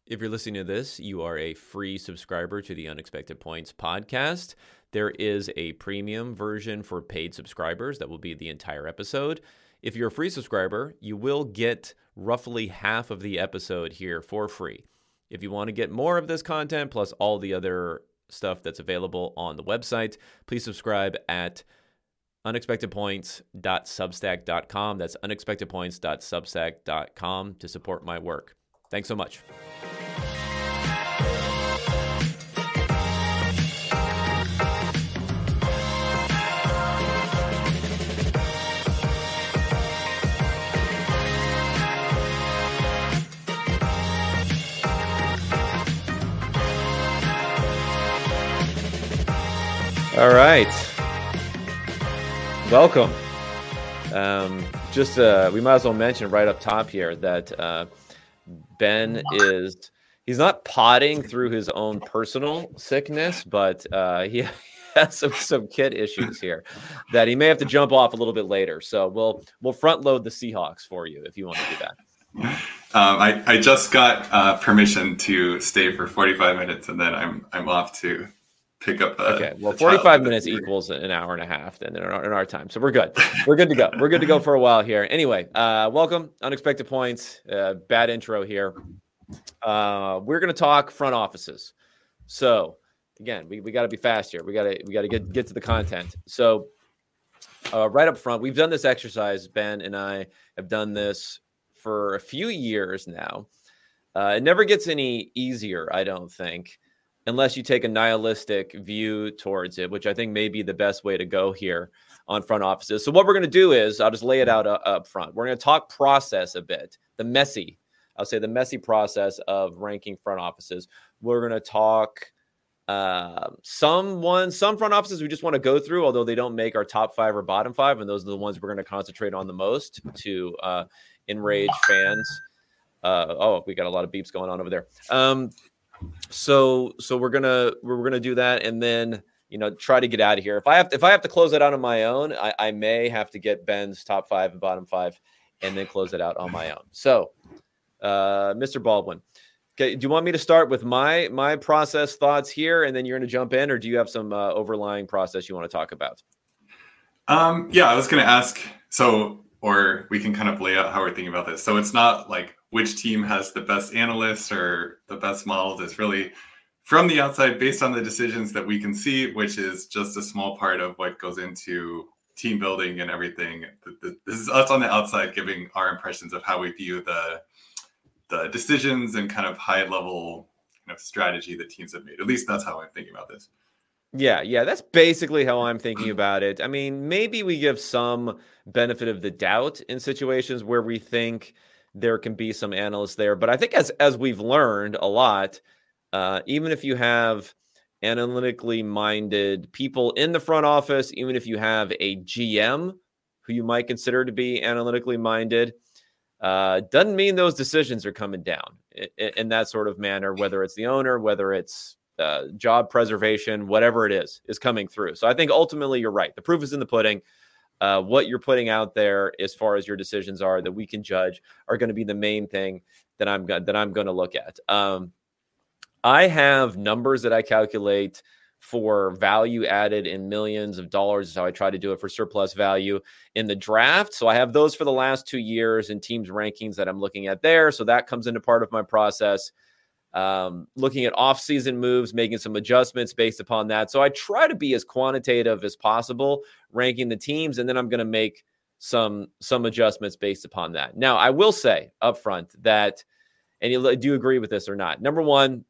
If you're listening to this, you are a free subscriber to the Unexpected Points podcast. There is a premium version for paid subscribers that will be the entire episode. If you're a free subscriber, you will get roughly half of the episode here for free. If you want to get more of this content, plus all the other stuff that's available on the website, please subscribe at unexpectedpoints.substack.com. That's unexpectedpoints.substack.com to support my work. Thanks so much. All right. Welcome. We might as well mention right up top here that Ben he's not potting through his own personal sickness, but he has some kid issues here that he may have to jump off a little bit later. So we'll front load the Seahawks for you if you want to do that. I just got permission to stay for 45 minutes, and then I'm off to pick up. Okay, well, 45 minutes equals an hour and a half then in our time. So we're good. We're good to go. We're good to go for a while here. Anyway, welcome, Unexpected Points. Bad intro here. We're going to talk front offices. So again, we got to be fast here. We got to get to the content. So right up front, we've done this exercise. Ben and I have done this for a few years now. It never gets any easier, I don't think, unless you take a nihilistic view towards it, which I think may be the best way to go here on front offices. So what we're going to do is, I'll just lay it out up front. We're going to talk process a bit, the messy process of ranking front offices. We're going to talk some front offices we just want to go through, although they don't make our top 5 or bottom 5. And those are the ones we're going to concentrate on the most to enrage fans. We got a lot of beeps going on over there. So we're gonna do that, and then try to get out of here. If I have to close it out on my own, I may have to get Ben's top 5 and bottom 5, and then close it out on my own. So, Mr. Baldwin, okay, do you want me to start with my process thoughts here, and then you're gonna jump in, or do you have some overlying process you want to talk about? Yeah, I was gonna ask. Or we can kind of lay out how we're thinking about this. So it's not like which team has the best analysts or the best models. It's really from the outside based on the decisions that we can see, which is just a small part of what goes into team building and everything. This is us on the outside giving our impressions of how we view the decisions and kind of high level strategy that teams have made. At least that's how I'm thinking about this. Yeah, that's basically how I'm thinking about it. I mean, maybe we give some benefit of the doubt in situations where we think there can be some analysts there. But I think as we've learned a lot, even if you have analytically minded people in the front office, even if you have a GM who you might consider to be analytically minded, doesn't mean those decisions are coming down in that sort of manner, whether it's the owner, whether it's job preservation, whatever it is coming through. So I think ultimately you're right. The proof is in the pudding. What you're putting out there as far as your decisions are that we can judge are going to be the main thing that I'm going to look at. I have numbers that I calculate for value added in millions of dollars is how I try to do it for surplus value in the draft. So I have those for the last 2 years and teams rankings that I'm looking at there. So that comes into part of my process. Looking at off-season moves, making some adjustments based upon that. So I try to be as quantitative as possible, ranking the teams, and then I'm going to make some adjustments based upon that. Now, I will say up front that, and do you agree with this or not? Number one,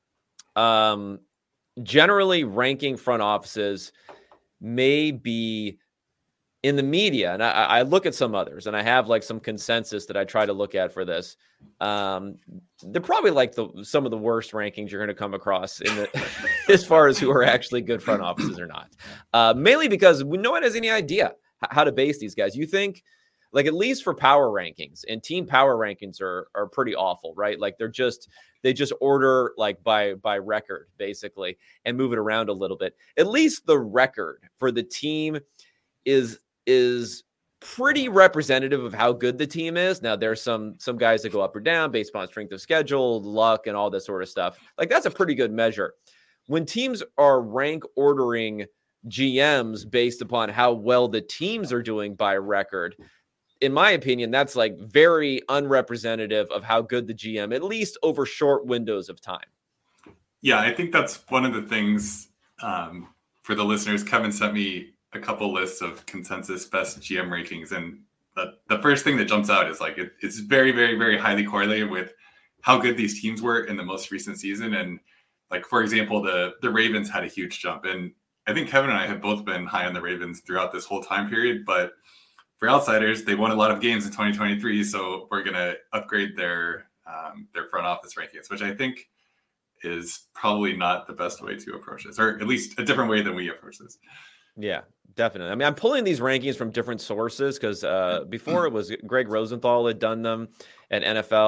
generally ranking front offices may be in the media, and I look at some others, and I have like some consensus that I try to look at for this. They're probably like some of the worst rankings you're going to come across in the as far as who are actually good front offices or not. Mainly because no one has any idea how to base these guys. You think, like, at least for power rankings, and team power rankings are pretty awful, right? Like they just order like by record basically and move it around a little bit. At least the record for the team is pretty representative of how good the team is. Now, there's some guys that go up or down based on strength of schedule, luck, and all this sort of stuff. Like, that's a pretty good measure. When teams are rank ordering GMs based upon how well the teams are doing by record, in my opinion, that's like very unrepresentative of how good the GM, at least over short windows of time. Yeah, I think that's one of the things for the listeners. Kevin sent me a couple lists of consensus best GM rankings, and the first thing that jumps out is like it's very, very, very highly correlated with how good these teams were in the most recent season. And like, for example, the Ravens had a huge jump, and I think Kevin and I have both been high on the Ravens throughout this whole time period. But for outsiders, they won a lot of games in 2023, so we're going to upgrade their front office rankings, which I think is probably not the best way to approach this, or at least a different way than we approach this. Yeah, definitely. I mean, I'm pulling these rankings from different sources because before it was Greg Rosenthal had done them at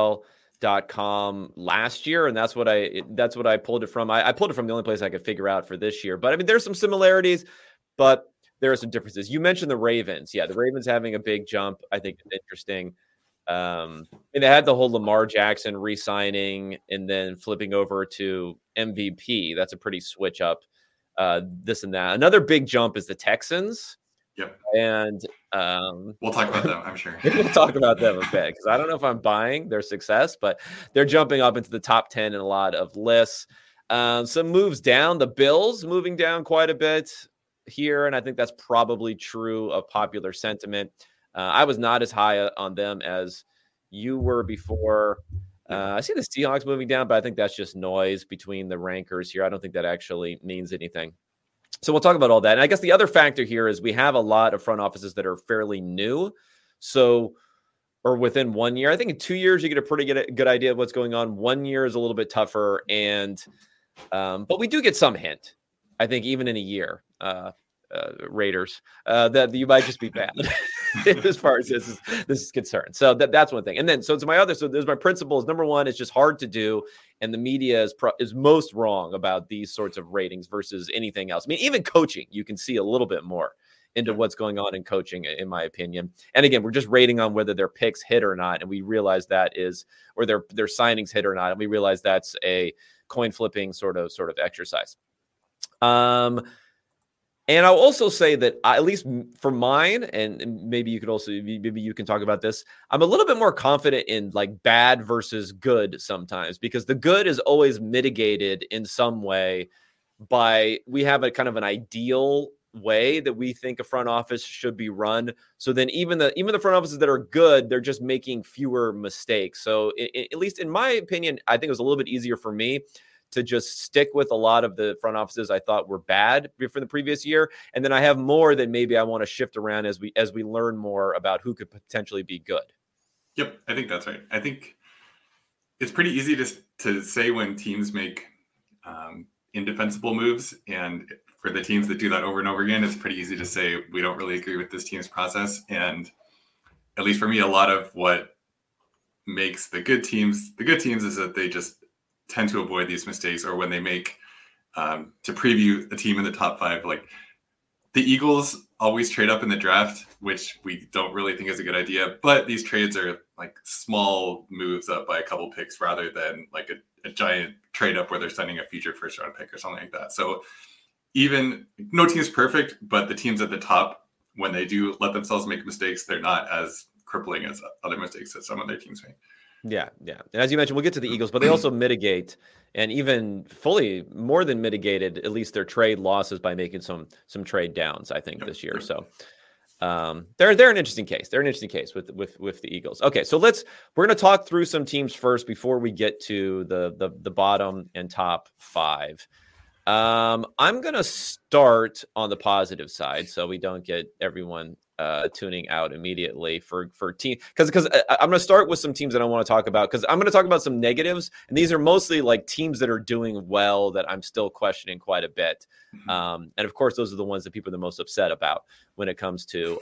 NFL.com last year, and that's what I pulled it from. I pulled it from the only place I could figure out for this year. But I mean, there's some similarities, but there are some differences. You mentioned the Ravens. Yeah, the Ravens having a big jump, I think, is interesting. And they had the whole Lamar Jackson re-signing and then flipping over to MVP. That's a pretty switch up, this and that. Another big jump is the Texans. Yep. And we'll talk about them, I'm sure. We'll talk about them a bit because I don't know if I'm buying their success, but they're jumping up into the top 10 in a lot of lists. Some moves down. The Bills moving down quite a bit here, and I think that's probably true of popular sentiment. I was not as high on them as you were before. I see the Seahawks moving down, but I think that's just noise between the rankers here. I don't think that actually means anything. So we'll talk about all that. And I guess the other factor here is we have a lot of front offices that are fairly new. So, or within 1 year. I think in 2 years, you get a pretty good idea of what's going on. 1 year is a little bit tougher. And, but we do get some hint, I think, even in a year. Raiders, that you might just be bad as far as this is concerned. So that's one thing. And then, so there's my principles. Number one, it's just hard to do. And the media is most wrong about these sorts of ratings versus anything else. I mean, even coaching, you can see a little bit more into what's going on in coaching, in my opinion. And again, we're just rating on whether their picks hit or not. And we realize that is, or their signings hit or not. And we realize that's a coin flipping sort of exercise. And I'll also say that at least for mine, and maybe you can talk about this, I'm a little bit more confident in like bad versus good sometimes, because the good is always mitigated in some way by, we have a kind of an ideal way that we think a front office should be run. So then even the front offices that are good, they're just making fewer mistakes. So at least in my opinion, I think it was a little bit easier for me to just stick with a lot of the front offices I thought were bad from the previous year. And then I have more that maybe I want to shift around as we learn more about who could potentially be good. Yep, I think that's right. I think it's pretty easy to say when teams make indefensible moves. And for the teams that do that over and over again, it's pretty easy to say, we don't really agree with this team's process. And at least for me, a lot of what makes the good teams is that they just tend to avoid these mistakes, or when they make to preview a team in the top 5, like the Eagles always trade up in the draft, which we don't really think is a good idea. But these trades are like small moves up by a couple picks rather than like a giant trade up where they're sending a future first round pick or something like that. So even no team is perfect, but the teams at the top, when they do let themselves make mistakes, they're not as crippling as other mistakes that some of their teams make. Yeah. And as you mentioned, we'll get to the Eagles, but they also mitigate, and even fully more than mitigated, at least their trade losses by making some trade downs, I think, this year. So they're an interesting case. They're an interesting case with the Eagles. Okay, so we're going to talk through some teams first before we get to the bottom and top 5. I'm going to start on the positive side so we don't get everyone tuning out immediately for team, because I'm going to start with some teams that I want to talk about, because I'm going to talk about some negatives, and these are mostly like teams that are doing well that I'm still questioning quite a bit. And of course, those are the ones that people are the most upset about when it comes to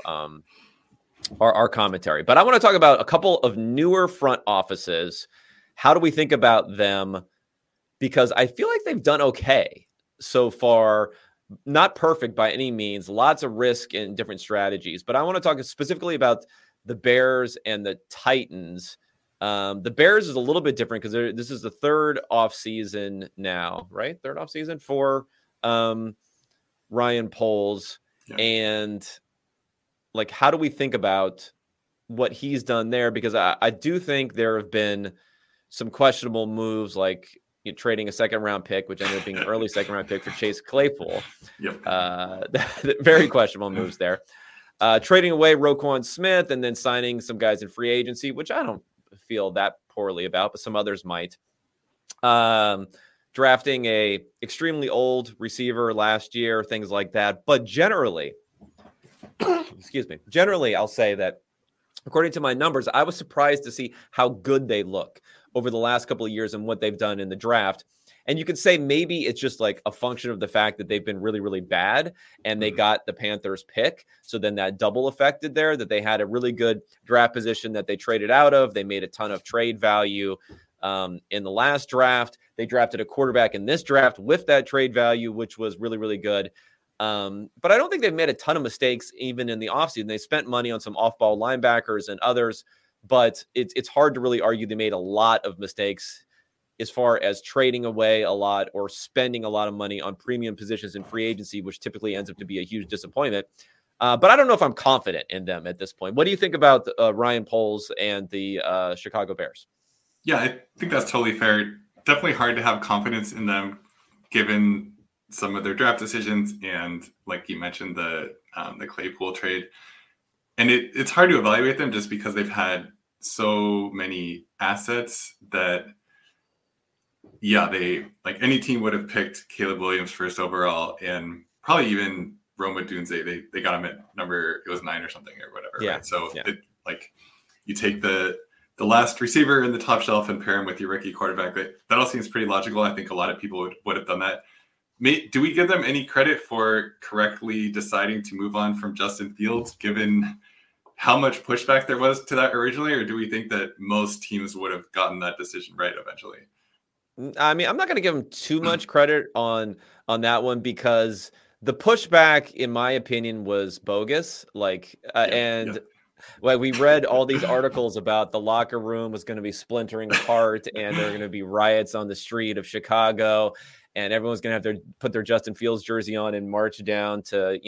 our commentary. But I want to talk about a couple of newer front offices. How do we think about them? Because I feel like they've done okay so far. not perfect by any means, lots of risk and different strategies. But I want to talk specifically about the Bears and the Titans. The Bears is a little bit different because this is the third offseason now, right? Third offseason for Ryan Poles. Yeah. And like, how do we think about what he's done there? Because I do think there have been some questionable moves, like trading a second-round pick, which ended up being an early second-round pick for Chase Claypool. Yep. Very questionable moves there. Trading away Roquan Smith and then signing some guys in free agency, which I don't feel that poorly about, but some others might. Drafting a extremely old receiver last year, things like that. But generally, generally, I'll say that according to my numbers, I was surprised to see how good they look over the last couple of years and what they've done in the draft. And you could say maybe it's just like a function of the fact that they've been really, really bad and they got the Panthers pick. So then that double affected there, that they had a really good draft position that they traded out of. They made a ton of trade value in the last draft. They drafted a quarterback in this draft with that trade value, which was really, really good. But I don't think they've made a ton of mistakes even in the offseason. They spent money on some off-ball linebackers and others, but it's hard to really argue they made a lot of mistakes as far as trading away a lot or spending a lot of money on premium positions in free agency, which typically ends up to be a huge disappointment. But I don't know if I'm confident in them at this point. What do you think about Ryan Poles and the Chicago Bears? Yeah, I think that's totally fair. Definitely hard to have confidence in them given some of their draft decisions and, like you mentioned, the Claypool trade. And it's hard to evaluate them just because they've had so many assets that, yeah, they, like, any team would have picked Caleb Williams first overall, and probably even Rome Odunze. They got him at number, it was 9 or something or whatever. Yeah. Right? So you take the last receiver in the top shelf and pair him with your rookie quarterback. That all seems pretty logical. I think a lot of people would have done that. Do we give them any credit for correctly deciding to move on from Justin Fields, given how much pushback there was to that originally? Or do we think that most teams would have gotten that decision right eventually? I mean, I'm not going to give them too much credit on that one because the pushback, in my opinion, was bogus. Like we read all these articles about the locker room was going to be splintering apart and there are going to be riots on the street of Chicago. And everyone's going to have to put their Justin Fields jersey on and march down to,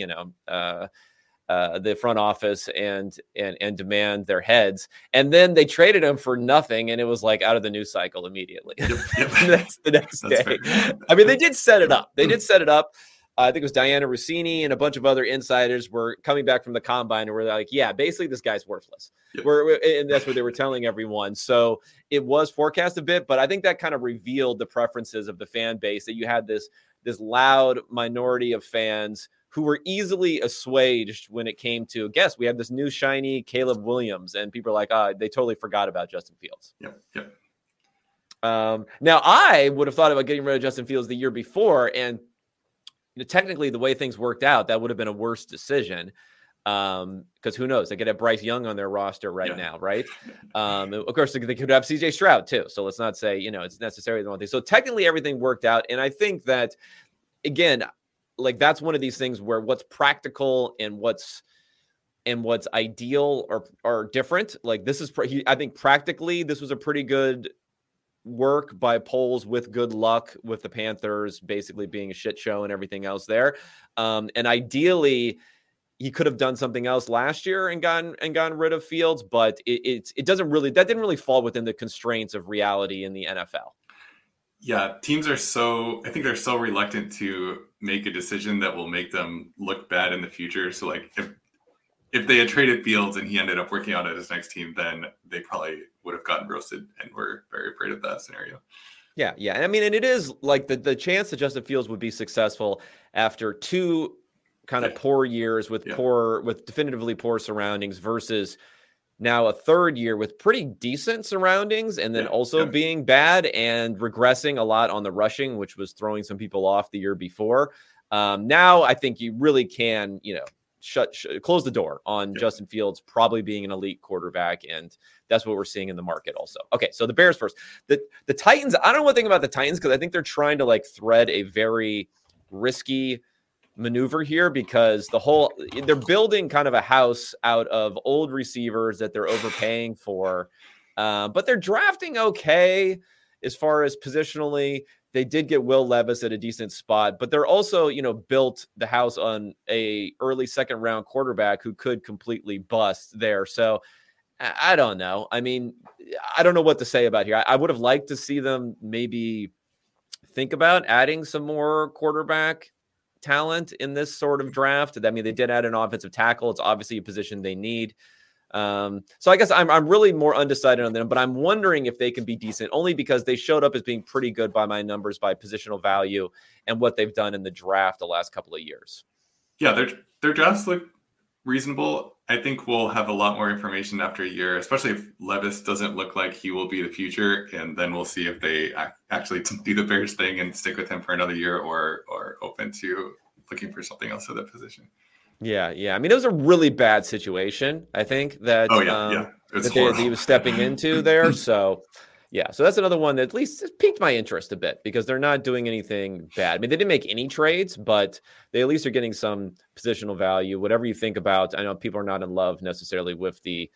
the front office and demand their heads. And then they traded him for nothing. And it was like out of the news cycle immediately. Yep. That's the next day. Fair. I mean, they did set it up. I think it was Diana Rossini and a bunch of other insiders were coming back from the combine and were like, yeah, basically this guy's worthless. Yep. And that's what they were telling everyone. So it was forecast a bit, but I think that kind of revealed the preferences of the fan base, that you had this loud minority of fans who were easily assuaged when it came to, guess, we have this new shiny Caleb Williams, and people are like, they totally forgot about Justin Fields. Yep. Now I would have thought about getting rid of Justin Fields the year before, and technically, the way things worked out, that would have been a worse decision because who knows? They could have Bryce Young on their roster now, right? Of course, they could have C.J. Stroud too. So let's not say it's necessarily the one thing. So technically, everything worked out, and I think that again, like that's one of these things where what's practical and what's ideal are different. Like this is, I think practically, this was a pretty good work by Poles with good luck with the Panthers basically being a shit show and everything else there. And ideally he could have done something else last year and gotten rid of Fields, but it didn't really fall within the constraints of reality in the NFL. Yeah. Teams are I think they're so reluctant to make a decision that will make them look bad in the future. So like if they had traded Fields and he ended up working out at his next team, then they probably would have gotten roasted and were very afraid of that scenario. Yeah. I mean, and it is like the chance that Justin Fields would be successful after two kind of poor years with definitively poor surroundings versus now a third year with pretty decent surroundings and then also being bad and regressing a lot on the rushing, which was throwing some people off the year before. Now I think you really can, close the door on Justin Fields probably being an elite quarterback, and that's what we're seeing in the market also. Okay, so the Bears first. The Titans, I don't know what to think about the Titans because I think they're trying to like thread a very risky maneuver here because they're building kind of a house out of old receivers that they're overpaying for, but they're drafting okay as far as positionally. They did get Will Levis at a decent spot, but they're also, built the house on a early second round quarterback who could completely bust there. So I don't know. I mean, I don't know what to say about here. I would have liked to see them maybe think about adding some more quarterback talent in this sort of draft. I mean, they did add an offensive tackle. It's obviously a position they need. So I guess I'm really more undecided on them, but I'm wondering if they can be decent only because they showed up as being pretty good by my numbers, by positional value and what they've done in the draft the last couple of years. Yeah, their drafts look reasonable. I think we'll have a lot more information after a year, especially if Levis doesn't look like he will be the future. And then we'll see if they actually do the Bears thing and stick with him for another year or open to looking for something else at that position. Yeah. I mean, it was a really bad situation, I think, that, that he was stepping into there. So, yeah. So that's another one that at least piqued my interest a bit because they're not doing anything bad. I mean, they didn't make any trades, but they at least are getting some positional value. Whatever you think about, I know people are not in love necessarily with the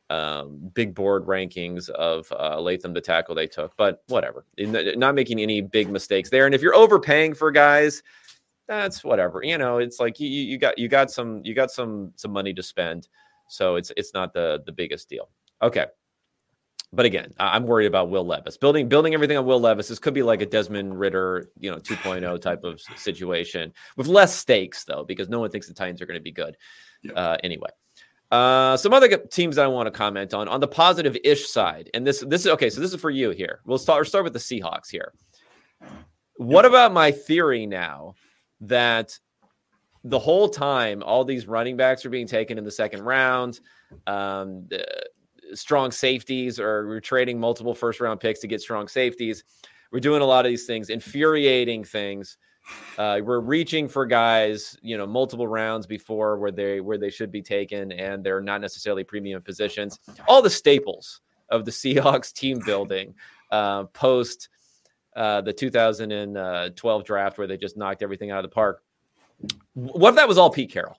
big board rankings of Latham, the tackle they took, but whatever. Not making any big mistakes there. And if you're overpaying for guys, that's whatever. It's like you got some money to spend, so it's not the biggest deal. Okay. But again, I'm worried about Will Levis. Building everything on Will Levis. This could be like a Desmond Ridder, 2.0 type of situation with less stakes, though, because no one thinks the Titans are going to be good. Yeah. Anyway, some other teams that I want to comment on the positive-ish side, and this is okay. So this is for you here. We'll start with the Seahawks here. What about my theory now that the whole time all these running backs are being taken in the second round? Strong safeties, or we're trading multiple first round picks to get strong safeties. We're doing a lot of these things, infuriating things. We're reaching for guys, multiple rounds before where they should be taken, and they're not necessarily premium positions. All the staples of the Seahawks team building post the 2012 draft where they just knocked everything out of the park. What if that was all Pete Carroll?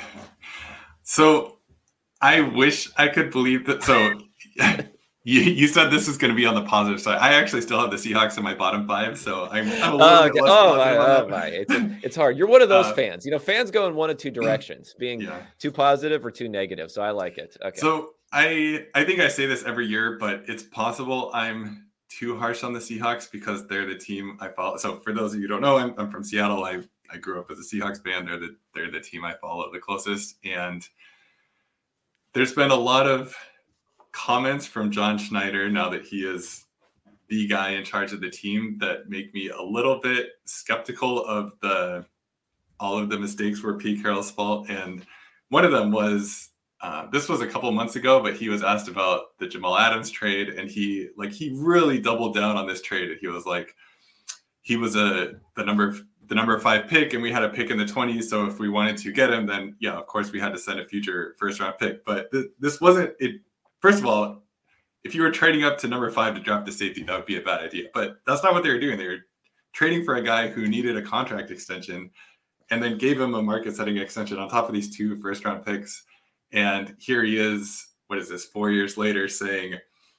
So I wish I could believe that. So you said this is going to be on the positive side. I actually still have the Seahawks in my bottom 5, so I'm a little bit less It's hard. You're one of those fans. Fans go in one of two directions, being too positive or too negative. So I like it. Okay. So I think I say this every year, but it's possible I'm too harsh on the Seahawks because they're the team I follow. So for those of you who don't know, I'm from Seattle. I grew up as a Seahawks fan. They're the team I follow the closest, and there's been a lot of comments from John Schneider now that he is the guy in charge of the team that make me a little bit skeptical of all of the mistakes were Pete Carroll's fault. And one of them was, this was a couple months ago, but he was asked about the Jamal Adams trade, and he really doubled down on this trade. He was like, he was the number 5 pick, and we had a pick in the 20s. So if we wanted to get him, then yeah, of course we had to send a future first round pick. But this wasn't it. First of all, if you were trading up to number 5 to draft a safety, that would be a bad idea. But that's not what they were doing. They were trading for a guy who needed a contract extension, and then gave him a market setting extension on top of these 2 first round picks. And here he is, 4 years later, saying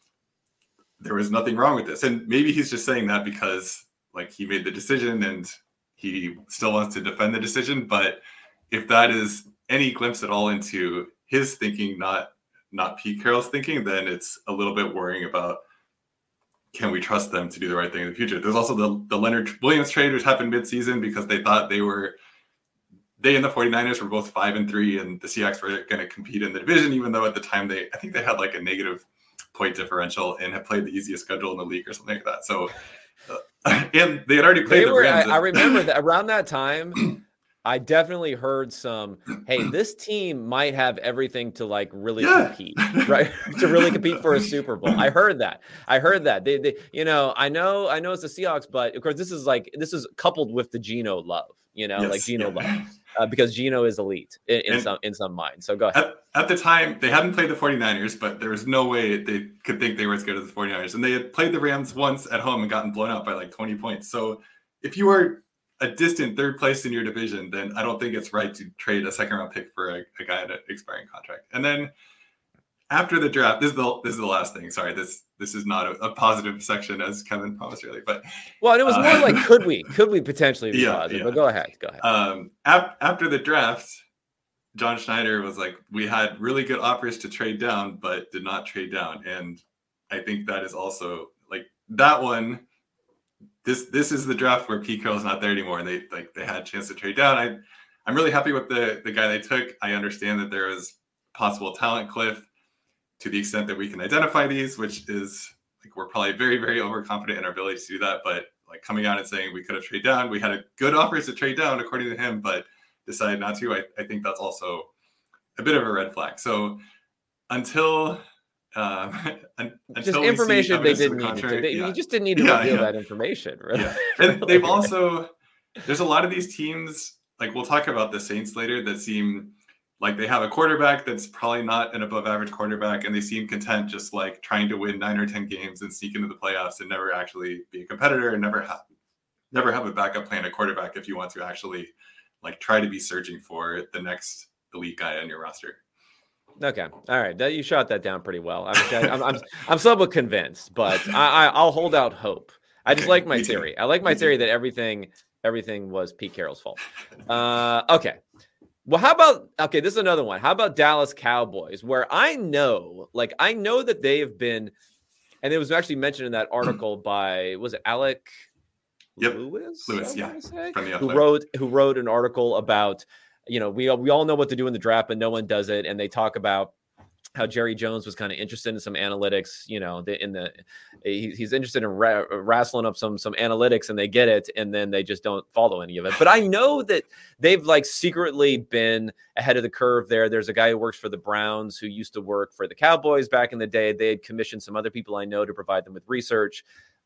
there was nothing wrong with this. And maybe he's just saying that because he made the decision and he still wants to defend the decision. But if that is any glimpse at all into his thinking, not Pete Carroll's thinking, then it's a little bit worrying about, can we trust them to do the right thing in the future? There's also the Leonard Williams trade, which happened midseason because they thought they and the 49ers were both 5-3, and the Seahawks were going to compete in the division, even though at the time I think they had a negative point differential and had played the easiest schedule in the league or something like that. So, and they had already played the Rams. I remember that around that time, I definitely heard some, hey, this team might have everything to really compete, right? To really compete for a Super Bowl. I heard that. They I know it's the Seahawks, but of course this is coupled with the Geno love, love, because Geno is elite in some minds. So go ahead. At the time, they hadn't played the 49ers, but there was no way they could think they were as good as the 49ers. And they had played the Rams once at home and gotten blown out by 20 points. So if you were a distant third place in your division, then I don't think it's right to trade a second round pick for a guy at an expiring contract. And then after the draft, this is the last thing. Sorry, this is not a positive section as Kevin promised earlier, but it was more like could we potentially be positive? Yeah. But go ahead. After the draft, John Schneider was like, we had really good offers to trade down, but did not trade down, and I think that is also like that one. This is the draft where Pete Carroll's not there anymore, and they had a chance to trade down. I'm really happy with the guy they took. I understand that there is possible talent cliff to the extent that we can identify these, which is like we're probably very, very overconfident in our ability to do that. But like coming out and saying we could have traded down, we had a good offers to trade down according to him, but decided not to. I think that's also a bit of a red flag. So until just information they didn't need to. You just didn't need to reveal that information, right? Yeah. And they've also, there's a lot of these teams, like we'll talk about the Saints later, that seem like they have a quarterback that's probably not an above average quarterback, and they seem content just like trying to win 9 or 10 games and sneak into the playoffs and never actually be a competitor and never have a backup plan at quarterback if you want to actually like try to be searching for the next elite guy on your roster. Okay. All right. You shot that down pretty well. I'm somewhat convinced, but I'll hold out hope. I just like my theory. I like my theory that everything was Pete Carroll's fault. Okay. Well, this is another one. How about Dallas Cowboys, where I know that they have been, and it was actually mentioned in that article by, was it Alec Lewis? Lewis, yeah. From the who wrote an article about, we all know what to do in the draft, but no one does it. And they talk about how Jerry Jones was kind of interested in some analytics, he's interested in wrestling up some analytics, and they get it. And then they just don't follow any of it. But I know that they've like secretly been ahead of the curve there. There's a guy who works for the Browns who used to work for the Cowboys back in the day. They had commissioned some other people I know to provide them with research.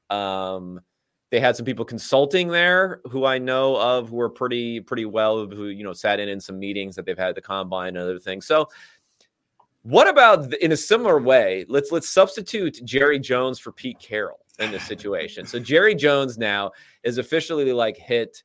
They had some people consulting there who I know of who were pretty well, who, sat in some meetings that they've had at the combine and other things. So what about in a similar way? Let's substitute Jerry Jones for Pete Carroll in this situation. So Jerry Jones now is officially like hit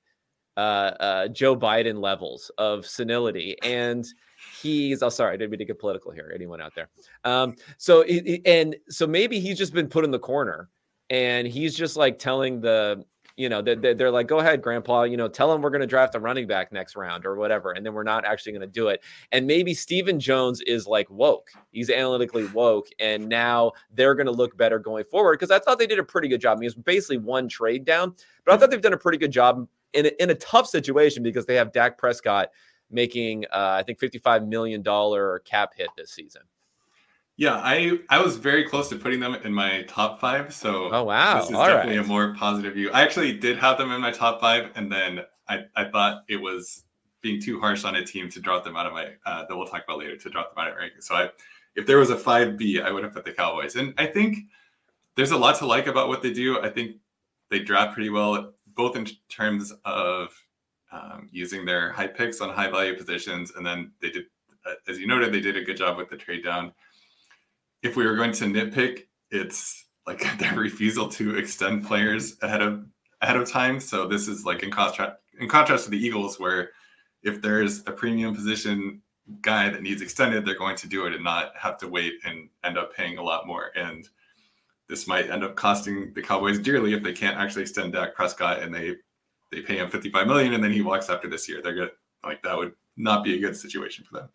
Joe Biden levels of senility. And he's, sorry, I didn't mean to get political here. Anyone out there? So maybe he's just been put in the corner. And he's just like telling they're like, go ahead, grandpa, tell him we're going to draft a running back next round or whatever. And then we're not actually going to do it. And maybe Stephen Jones is like woke. He's analytically woke. And now they're going to look better going forward. Cause I thought they did a pretty good job. I mean, it was basically one trade down, but I thought they've done a pretty good job in a tough situation because they have Dak Prescott making, I think $55 million cap hit this season. Yeah, I was very close to putting them in my top 5. So oh wow, this is definitely a more positive view. I actually did have them in my top 5, and then I thought it was being too harsh on a team to drop them out of my that we'll talk about later, to drop them out of ranking. So if there was a 5B, I would have put the Cowboys. And I think there's a lot to like about what they do. I think they draft pretty well, both in terms of using their high picks on high value positions, and then they did, as you noted, they did a good job with the trade down. If we were going to nitpick, it's like their refusal to extend players ahead of time. So this is like in contrast to the Eagles, where if there's a premium position guy that needs extended, they're going to do it and not have to wait and end up paying a lot more. And this might end up costing the Cowboys dearly if they can't actually extend Dak Prescott and they pay him $55 million and then he walks after this year. They're good. Like that would not be a good situation for them.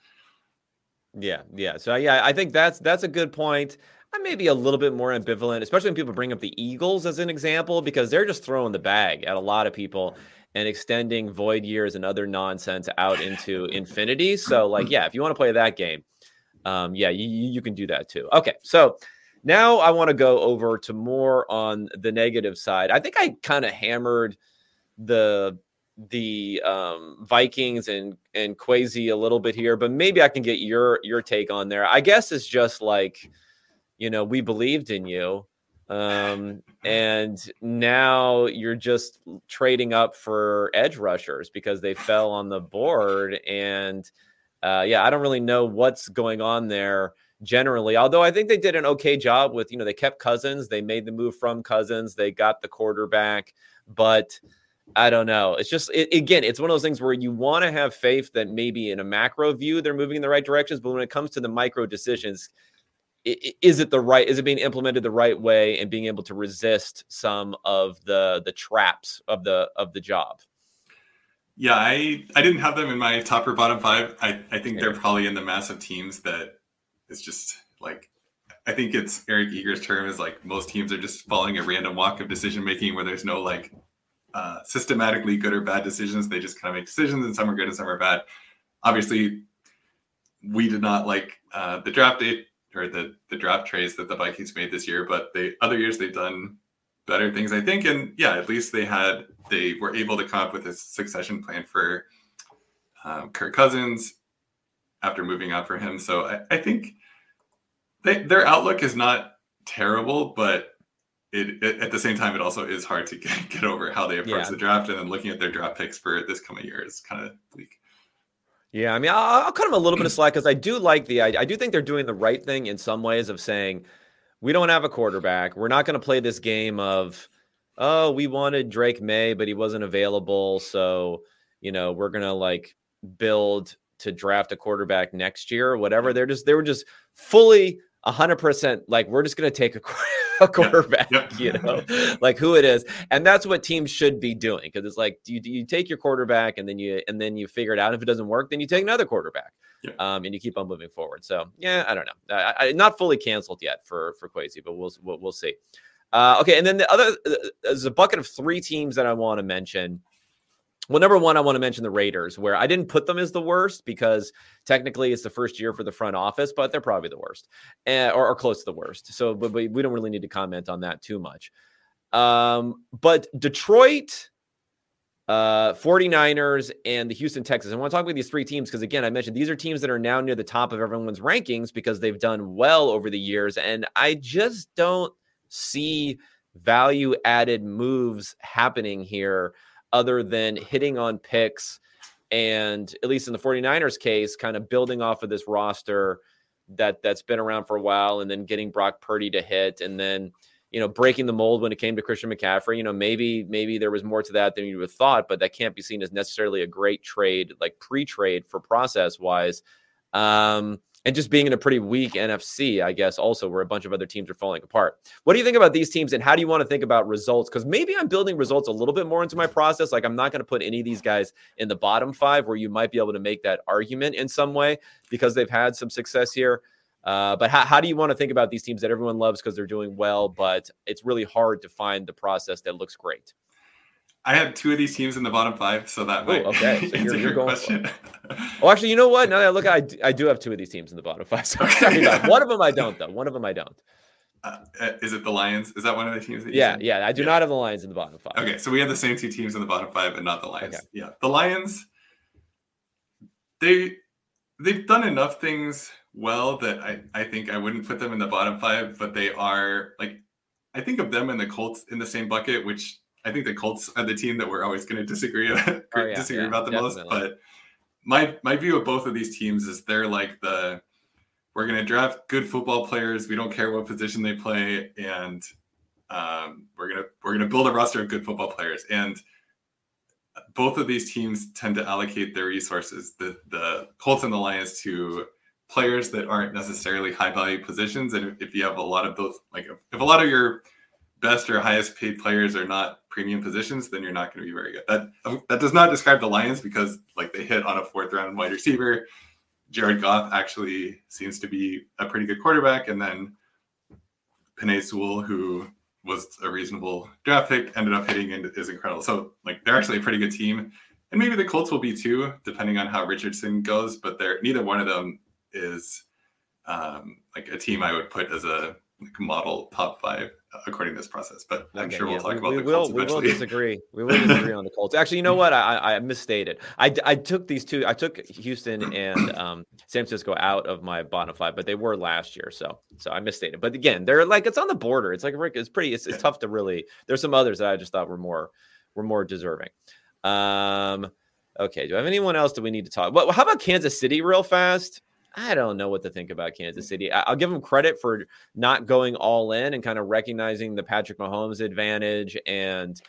Yeah. So I think that's a good point. I may be a little bit more ambivalent, especially when people bring up the Eagles as an example, because they're just throwing the bag at a lot of people and extending void years and other nonsense out into infinity. So like, yeah, if you want to play that game, you can do that too. Okay. So now I want to go over to more on the negative side. I think I kind of hammered the Vikings and Kwesi a little bit here, but maybe I can get your take on there. I guess it's just like, we believed in you. And now you're just trading up for edge rushers because they fell on the board. And I don't really know what's going on there generally, although I think they did an okay job with, they kept Cousins. They made the move from Cousins. They got the quarterback, but I don't know. It's just, again, it's one of those things where you want to have faith that maybe in a macro view, they're moving in the right directions. But when it comes to the micro decisions, is it being implemented the right way and being able to resist some of the traps of the job? Yeah, I didn't have them in my top or bottom five. I think they're probably in the mass of teams that it's just like, I think it's Eric Eager's term is like most teams are just following a random walk of decision making where there's no like systematically good or bad decisions. They just kind of make decisions, and some are good and some are bad. Obviously, we did not like the draft date or the draft trades that the Vikings made this year, but other years they've done better things, I think. And yeah, at least they were able to come up with a succession plan for Kirk Cousins after moving on for him. So I think their outlook is not terrible, but it at the same time, it also is hard to get over how they approach the draft, and then looking at their draft picks for this coming year is kind of bleak. Yeah, I mean, I'll cut them a little bit of slack because I do think they're doing the right thing in some ways of saying, we don't have a quarterback. We're not going to play this game of, oh, we wanted Drake May, but he wasn't available. So, we're going to like build to draft a quarterback next year or whatever. They were just fully 100% like, we're just going to take a quarterback, like who it is. And that's what teams should be doing. Because it's like, do you take your quarterback and then you figure it out. If it doesn't work, then you take another quarterback. And you keep on moving forward. So yeah, I don't know. I not fully canceled yet for Kwesi, but we'll see. Okay, and then there's a bucket of three teams that I want to mention. Well, number one, I want to mention the Raiders, where I didn't put them as the worst because technically it's the first year for the front office, but they're probably the worst or close to the worst. So, but we don't really need to comment on that too much. But Detroit, 49ers, and the Houston Texans. I want to talk about these three teams because, again, I mentioned these are teams that are now near the top of everyone's rankings because they've done well over the years. And I just don't see value-added moves happening here other than hitting on picks and, at least in the 49ers case, kind of building off of this roster that's been around for a while and then getting Brock Purdy to hit and then, breaking the mold when it came to Christian McCaffrey. Maybe there was more to that than you would have thought, but that can't be seen as necessarily a great trade, like pre-trade for process-wise. And just being in a pretty weak NFC, I guess, also where a bunch of other teams are falling apart. What do you think about these teams, and how do you want to think about results? Because maybe I'm building results a little bit more into my process. Like I'm not going to put any of these guys in the bottom five where you might be able to make that argument in some way because they've had some success here. But how do you want to think about these teams that everyone loves because they're doing well, but it's really hard to find the process that looks great? I have two of these teams in the bottom five, so that might okay. So answer your going question. Oh, actually, you know what? Now that I look, I do have two of these teams in the bottom five. So one of them I don't, though. One of them I don't. Is it the Lions? Is that one of the teams? That yeah. I do not have the Lions in the bottom five. Okay, so we have the same two teams in the bottom five, and not the Lions. Okay. Yeah, the Lions. They've done enough things well that I think I wouldn't put them in the bottom five, but they are like, I think of them and the Colts in the same bucket, which I think the Colts are the team that we're always going to disagree about the definitely. most. But my view of both of these teams is they're like we're going to draft good football players. We don't care what position they play, and we're gonna build a roster of good football players. And both of these teams tend to allocate their resources, the Colts and the Lions, to players that aren't necessarily high value positions. And if you have a lot of those, like if a lot of your best or highest paid players are not premium positions, then you're not going to be very good. That does not describe the Lions because like they hit on a 4th round wide receiver. Jared Goff actually seems to be a pretty good quarterback. And then Penei Sewell, who was a reasonable draft pick, ended up hitting and is incredible. So like they're actually a pretty good team. And maybe the Colts will be too, depending on how Richardson goes, but neither one of them is like a team I would put as a model top 5 according to this process, but I'm sure we'll talk about the Colts eventually. We will disagree on the Colts. Actually, you know what? I misstated. I took these two. I took Houston and San Francisco out of my bottom 5, but they were last year, so I misstated. But again, they're like it's on the border. It's like it's tough to really. There's some others that I just thought were more deserving. Okay. Do I have anyone else that we need to talk? Well, how about Kansas City real fast? I don't know what to think about Kansas City. I'll give them credit for not going all in and kind of recognizing the Patrick Mahomes advantage and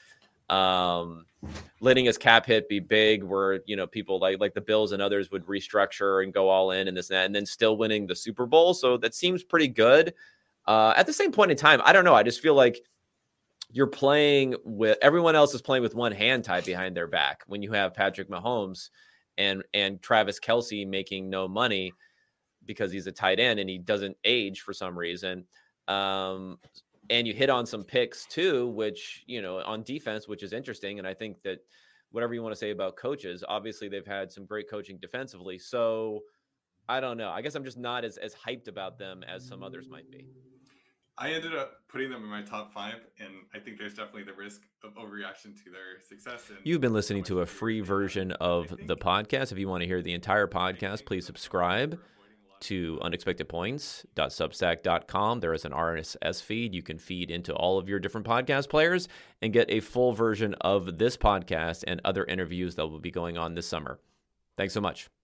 letting his cap hit be big, where people like the Bills and others would restructure and go all in and this and that, and then still winning the Super Bowl. So that seems pretty good. At the same point in time, I don't know. I just feel like you're playing with everyone else is playing with one hand tied behind their back when you have Patrick Mahomes and Travis Kelce making no money because he's a tight end and he doesn't age for some reason. And you hit on some picks too, which, on defense, which is interesting. And I think that whatever you want to say about coaches, obviously they've had some great coaching defensively. So I don't know. I guess I'm just not as hyped about them as some others might be. I ended up putting them in my top 5, and I think there's definitely the risk of overreaction to their success. You've been listening to a free version of the podcast. If you want to hear the entire podcast, please subscribe to unexpectedpoints.substack.com. There is an RSS feed. You can feed into all of your different podcast players and get a full version of this podcast and other interviews that will be going on this summer. Thanks so much.